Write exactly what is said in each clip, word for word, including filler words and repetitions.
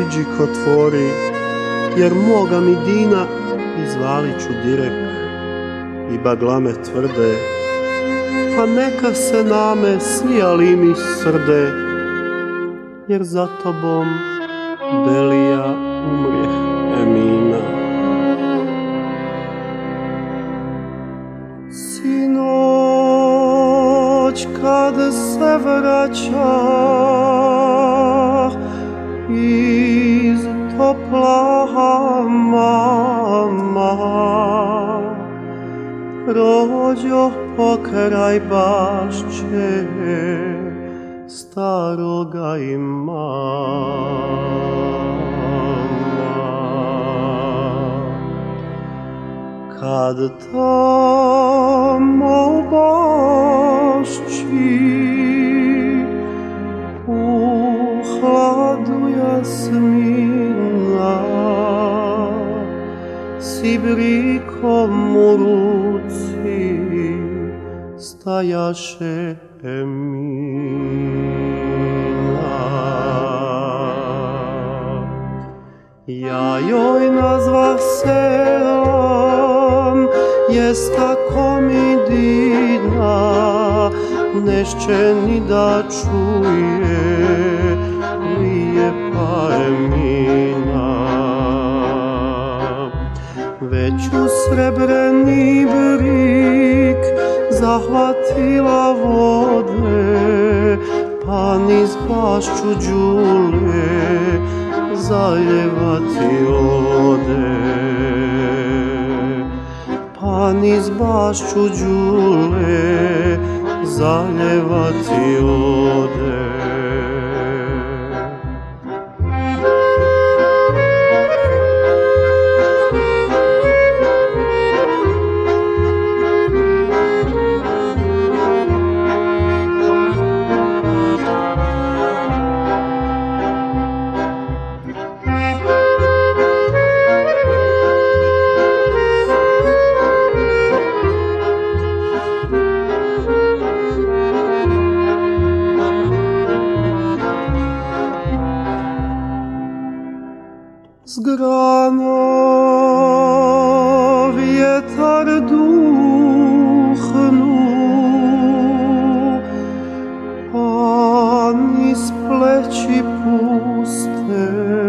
siđiko tvori, jer moga mi dina izvalit ću direk i baglame tvrde, pa neka se name sijali mi srde, jer za tobom belija umrijeh Emina. Sinoć kad se vraćah iz topla mama, prođoh pokraj bašće staroga imama. Kad tamo u bašći u hladu jasmina s ibrikom u ruci stajaše Emina. Ja joj nazvah selam, jest tako mi dina, nešće ni da čuje lijepa Emina. Već u srebreni brik zahvatila vode, pa niz bašću đule zaljevati ode. Pa niz bašću đule zaljevati ode. S grana vjetar duhnu, pa niz pleći puste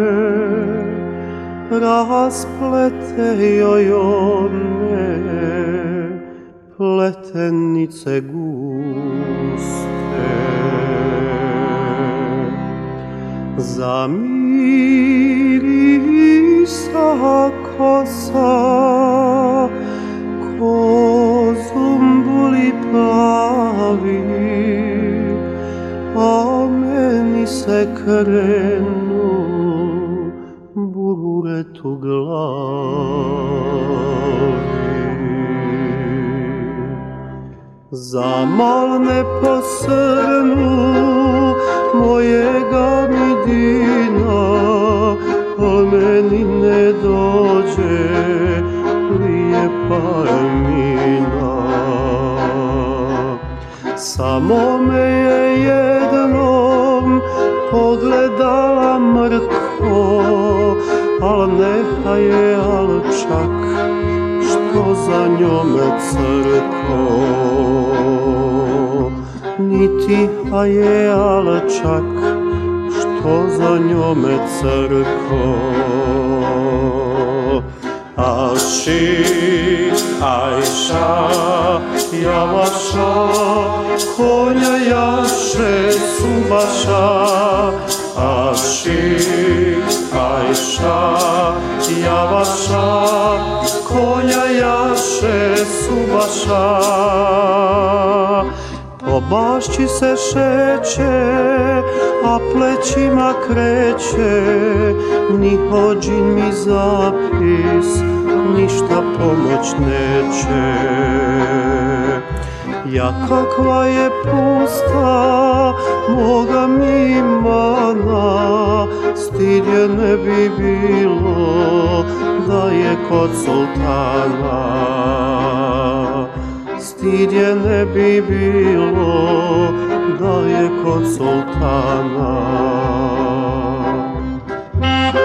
rasplete joj one pletenice guste. Zamirisa kosa ko zumbuli plavi, a meni se krenu buret u glavi. Zamalne posrnu mojega mi dina, al meni ne dođe lijepa Emina. Samo me je jednom pogledala mrko, al neha je alčak što za njome crko. Niti ha je alčak što za njome crko. Aši, Ajša, Javaša, konja jaše Subaša. Aši, Ajša, Javaša, konja jaše Subaša. Po bašći se šeće, a plećima kreće, ni hođin mi zapis ništa pomoć neće. Ja kakva je pusta moga mi mana, stid je ne bi bilo da je kod sultana. Stid je ne bi bilo da je kod sultana.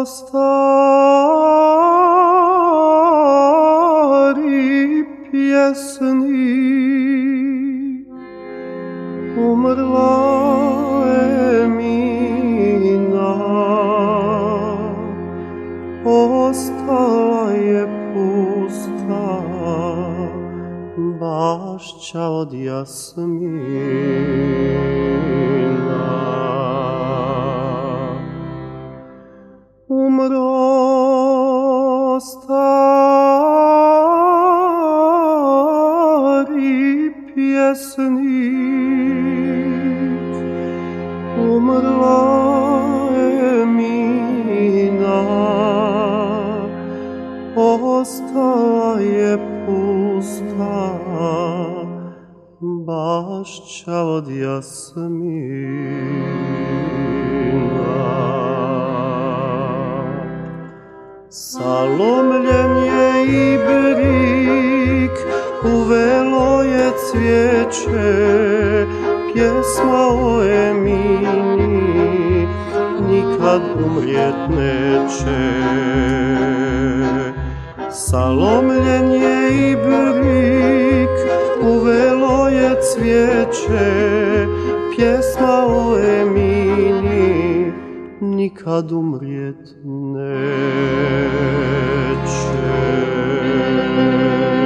stari pjesnik, umrla Emina, ostala je pusta bašća od jasmina. Umro stari pjesnik, umrla Emina, ostala je pusta bašća od jasmina. Salomljen je i brik, uvelo je cvijeće, pjesma o Emini nikad umrijet neće. Salomljen je i brik, uvelo je cvijeće, pjesma o Emini nikad umrijet neće.